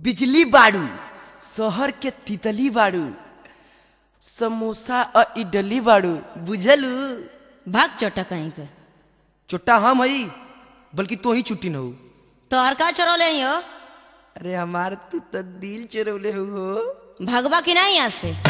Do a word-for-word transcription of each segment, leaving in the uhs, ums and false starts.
बिजली बाड़ू, शहर के तितली बाड़ू, समोसा और इडली बाड़ू, बुझलू? भाग चोटा कहीं के। चोटा हम हई, बल्कि तो ही छुट्टी न हो। तोहर का चोरौले हो? अरे हमार तू तो दिल चोरौले हो। भगवा की नहीं यहाँ से।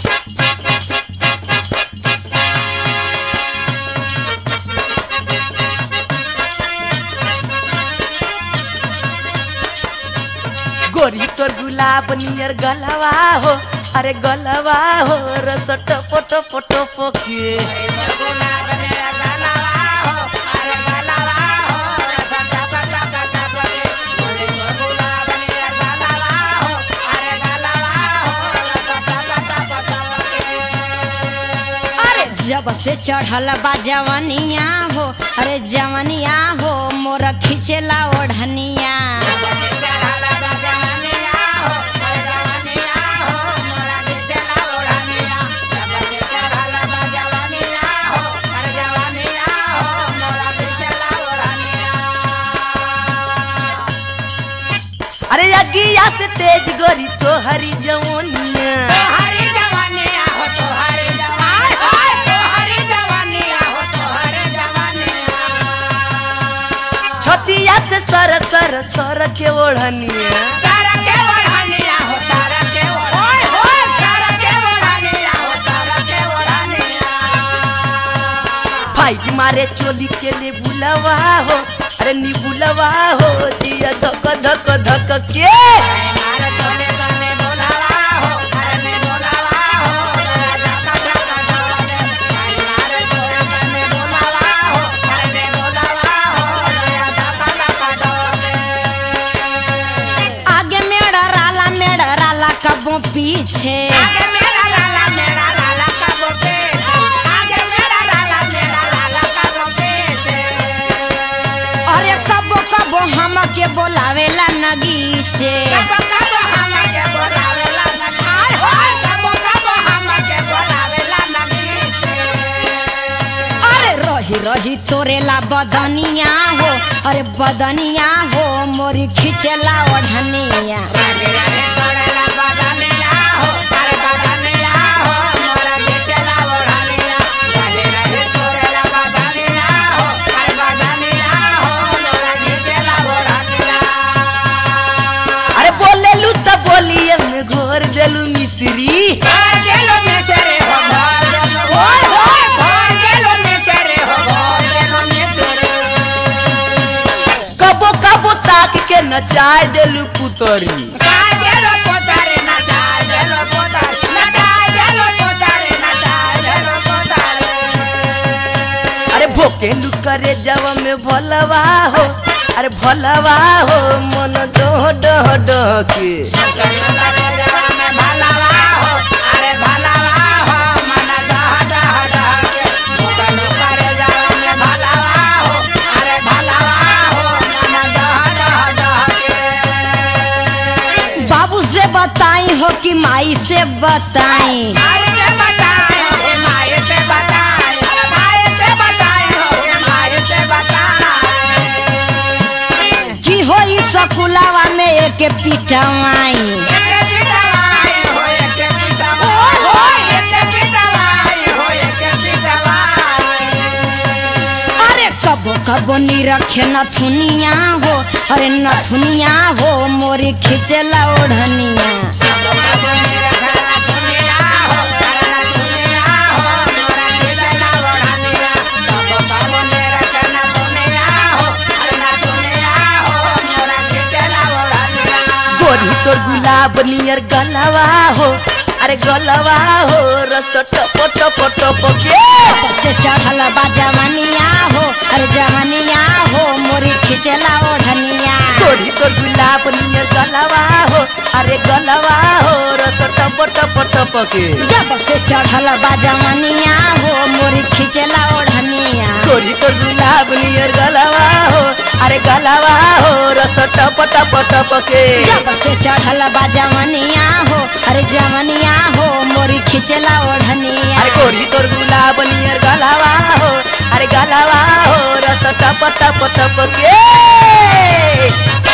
गोरी तोर गुलाब नियर गलवा हो, अरे गलवा हो रस टपो टपो टपो के। जब से चढ़ल बा जवनिया हो, अरे जवनिया हो मोरा खिंचेला ओढ़निया। अरे अगिया से तेज गोरी तो हरी जवनिया, छतिया से सर सर सर के ओढ़निया, फाइट मारे चोली के लिए बुलवा हो, अरे नी बुलवा हो जिया धक धक धक के। कबो पीछे आगे मेरा लाला मेरा लाला कबो पीछे, आगे मेरा लाला मेरा लाला कबो पीछे। अरे कबो कबो हम के बोलावेला नगीचे, कबो कबो हम के बोलावेला नगीचे, होय कबो कबो हम के बोलावेला नगीचे। अरे रही रही तोरेला बदनिया हो, अरे बदनिया हो मोरी खिंचेला ओढ़निया। घोर देलू मिश्री, घोर देलू मिश्री हो, घोर देलू, होय होय घोर देलू मिश्री हो, घोर देलू मिश्री। कबो कबो ताक के नचाए देलू पुतरी, नचाए देलू पुतरी, नचाए देलू पुतरी, नचाए देलू पुतरी, नचाए देलू पुतरी। अरे भोकेलू करे जवा में भलवा हो, अरे भलवा हो मन डह डह डह के। बाबू से बताई हो कि माई से बताई, माई से बताई हो कि माई से बताई, माई से बताई हो कि माई से बताई। कि हो ई सकुलावा में एक पिटवाई, कबो कबो निरखे नथुनिया हो, अरे नथुनिया हो मोरी खिंचेला ओढ़निया। गोरी तोर गुलाब नियर गलवा हो, अरे गलवा हो रस टपो टपो टपो के। से चढ़ल बा जवनिया हो, अरे जवनिया हो मोरी खिंचेला ओढ़निया। गोरी तोर गुलाब नियर गलवा हो, अरे गलवा हो रस टपो टपो टपो के। जब से चढ़ल बा जवनिया हो मोरी खिंचेला ओढ़निया। गोरी तोर गुलाब नियर गलवा हो, अरे गलवा हो रस टपो टपो टपो के। जब से चढ़ल बा जवनिया हो, अरे जवनिया हो मोरी खिंचेला ओढ़निया। अरे गोरी तोर गुलाब नियर गलवा हो, अरे गलवा हो रस टप टप टप के।